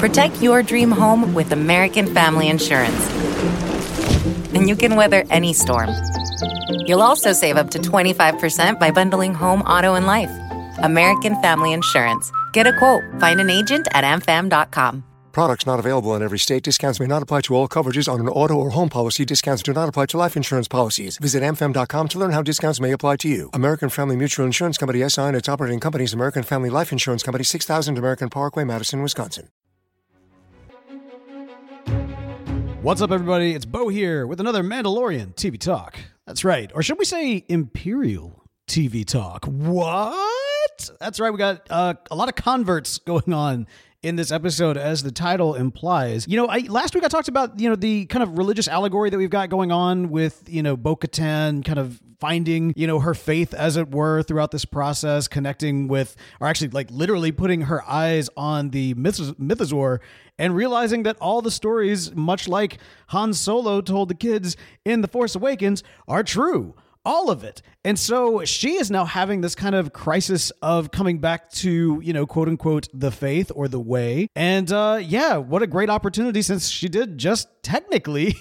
Protect your dream home with American Family Insurance. And you can weather any storm. You'll also save up to 25% by bundling home, auto, and life. American Family Insurance. Get a quote. Find an agent at amfam.com. Products not available in every state. Discounts may not apply to all coverages on an auto or home policy. Discounts do not apply to life insurance policies. Visit amfam.com to learn how discounts may apply to you. American Family Mutual Insurance Company, SI, and its operating companies, American Family Life Insurance Company, 6000 American Parkway, Madison, Wisconsin. What's up, everybody? It's Bo here with another Mandalorian TV Talk. That's right. Or should we say Imperial TV Talk? What? That's right. We got a lot of converts going on in this episode, as the title implies. Last week I talked about, the kind of religious allegory that we've got going on with, Bo-Katan kind of finding, her faith, as it were, throughout this process, connecting with, or actually like literally putting her eyes on the mythosaur and realizing that all the stories, much like Han Solo told the kids in The Force Awakens, are true. All of it. And so she is now having this kind of crisis of coming back to, quote unquote, the faith or the way. And what a great opportunity, since she did just technically,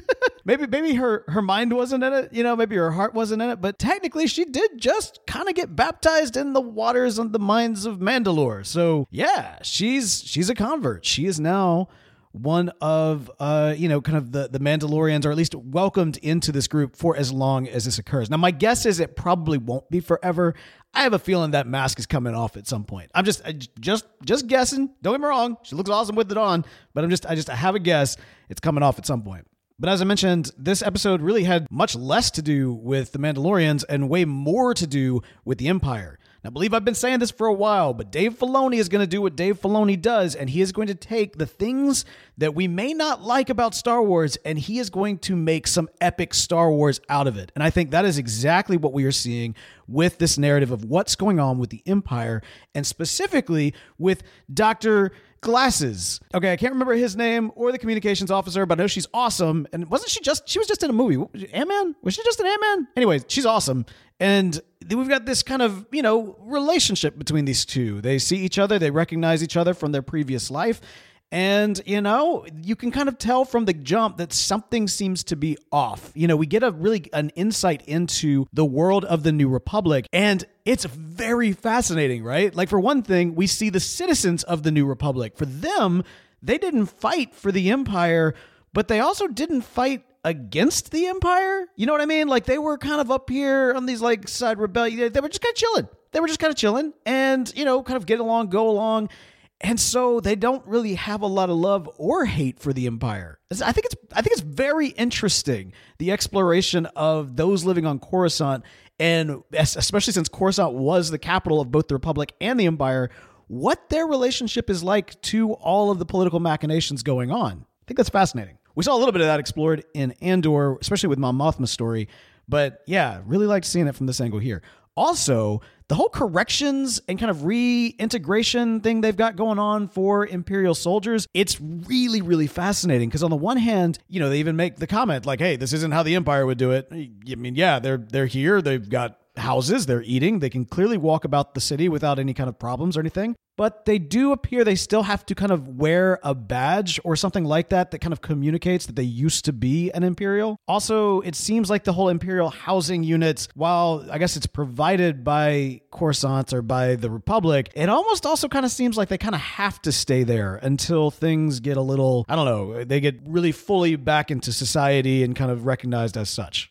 maybe her mind wasn't in it, maybe her heart wasn't in it, but technically she did just kind of get baptized in the waters and the minds of Mandalore. So yeah, she's a convert. She is now one of, kind of the Mandalorians, or at least welcomed into this group for as long as this occurs. Now, my guess is it probably won't be forever. I have a feeling that mask is coming off at some point. I'm just guessing. Don't get me wrong. She looks awesome with it on, but I have a guess it's coming off at some point. But as I mentioned, this episode really had much less to do with the Mandalorians and way more to do with the Empire. Now, I believe I've been saying this for a while, but Dave Filoni is going to do what Dave Filoni does, and he is going to take the things that we may not like about Star Wars, and he is going to make some epic Star Wars out of it. And I think that is exactly what we are seeing with this narrative of what's going on with the Empire, and specifically with Dr. Glasses. Okay, I can't remember his name or the communications officer, but I know she's awesome. And she was just in a movie. Ant-Man? Was she just in Ant-Man? Anyways, she's awesome. And we've got this kind of, relationship between these two. They see each other, they recognize each other from their previous life. And, you can kind of tell from the jump that something seems to be off. We get an insight into the world of the New Republic, and it's very fascinating, right? Like, for one thing, we see the citizens of the New Republic. For them, they didn't fight for the Empire, but they also didn't fight against the Empire. You know what I mean? Like, they were kind of up here on these like side rebellion. They were just kind of chilling. And, kind of get along, go along. And so they don't really have a lot of love or hate for the Empire. I think it's very interesting, the exploration of those living on Coruscant, and especially since Coruscant was the capital of both the Republic and the Empire, what their relationship is like to all of the political machinations going on. I think that's fascinating. We saw a little bit of that explored in Andor, especially with Mon Mothma's story. But yeah, really liked seeing it from this angle here. Also, the whole corrections and kind of reintegration thing they've got going on for Imperial soldiers, it's really, really fascinating. Because on the one hand, they even make the comment like, hey, this isn't how the Empire would do it. I mean, yeah, they're here. They've got houses, they're eating, they can clearly walk about the city without any kind of problems or anything. But they do appear they still have to kind of wear a badge or something like that kind of communicates that they used to be an Imperial. Also, it seems like the whole Imperial housing units, while I guess it's provided by Coruscant or by the Republic, it almost also kind of seems like they kind of have to stay there until things get a little, I don't know, they get really fully back into society and kind of recognized as such.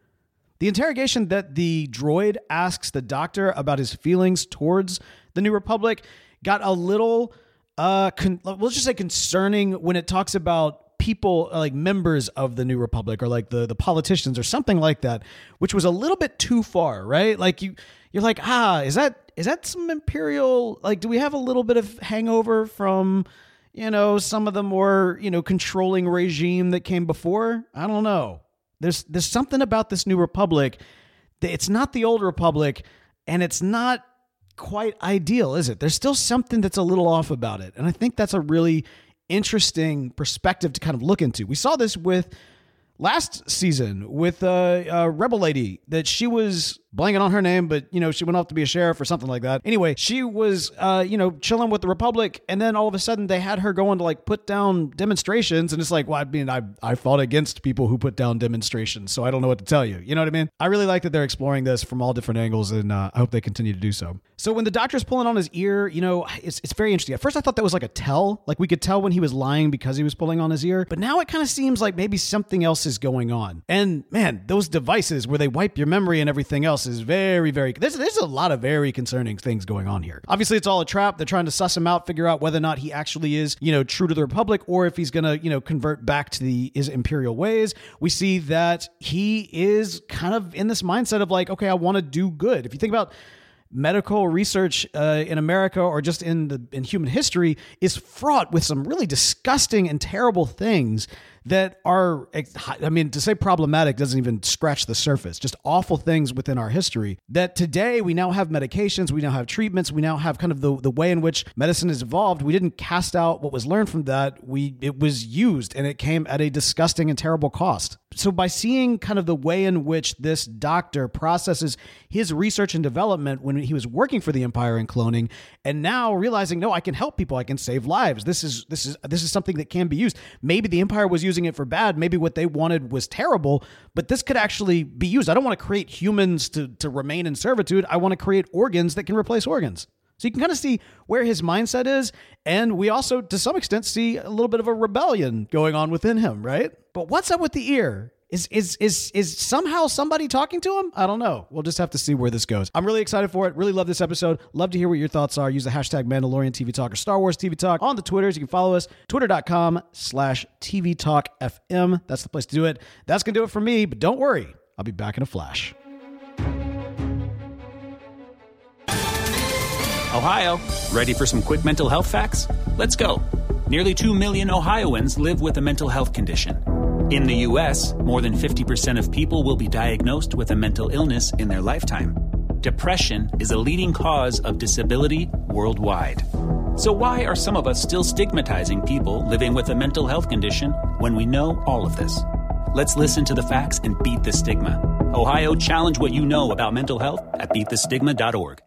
The interrogation that the droid asks the Doctor about his feelings towards the New Republic got a little, let's just say concerning when it talks about people, like members of the New Republic or like the politicians or something like that, which was a little bit too far, right? Like you're like, is that some Imperial, like, do we have a little bit of hangover from, some of the more, controlling regime that came before? I don't know. There's something about this New Republic that it's not the old Republic, and it's not quite ideal, is it? There's still something that's a little off about it. And I think that's a really interesting perspective to kind of look into. We saw this with last season with Rebel Lady, that she was blanking on her name, but, she went off to be a sheriff or something like that. Anyway, she was, chilling with the Republic, and then all of a sudden they had her going to like put down demonstrations, and it's like, well, I mean, I fought against people who put down demonstrations, so I don't know what to tell you. You know what I mean? I really like that they're exploring this from all different angles, and I hope they continue to do so. So when the doctor's pulling on his ear, it's very interesting. At first I thought that was like a tell, like we could tell when he was lying because he was pulling on his ear, but now it kind of seems like maybe something else is going on. And man, those devices where they wipe your memory and everything else is very, very, there's a lot of very concerning things going on here. Obviously it's all a trap. They're trying to suss him out, figure out whether or not he actually is, true to the Republic, or if he's going to, convert back to his imperial ways. We see that he is kind of in this mindset of like, okay, I want to do good. If you think about medical research in America or just in human history, is fraught with some really disgusting and terrible things that are, I mean, to say problematic doesn't even scratch the surface, just awful things within our history that today we now have medications, we now have treatments, we now have kind of the way in which medicine has evolved. We didn't cast out what was learned from that. It was used, and it came at a disgusting and terrible cost. So by seeing kind of the way in which this doctor processes his research and development when he was working for the Empire in cloning, and now realizing, no, I can help people, I can save lives. This is something that can be used. Maybe the Empire was using it for bad. Maybe what they wanted was terrible, but this could actually be used. I don't want to create humans to remain in servitude. I want to create organs that can replace organs. So you can kind of see where his mindset is. And we also, to some extent, see a little bit of a rebellion going on within him, right? But what's up with the ear? Is somehow somebody talking to him? I don't know. We'll just have to see where this goes. I'm really excited for it. Really love this episode. Love to hear what your thoughts are. Use the hashtag Mandalorian TV Talk or Star Wars TV Talk on the Twitters. You can follow us, twitter.com/TV Talk FM. That's the place to do it. That's going to do it for me, but don't worry. I'll be back in a flash. Ohio, ready for some quick mental health facts? Let's go. Nearly 2 million Ohioans live with a mental health condition. In the U.S., more than 50% of people will be diagnosed with a mental illness in their lifetime. Depression is a leading cause of disability worldwide. So why are some of us still stigmatizing people living with a mental health condition when we know all of this? Let's listen to the facts and beat the stigma. Ohio, challenge what you know about mental health at beatthestigma.org.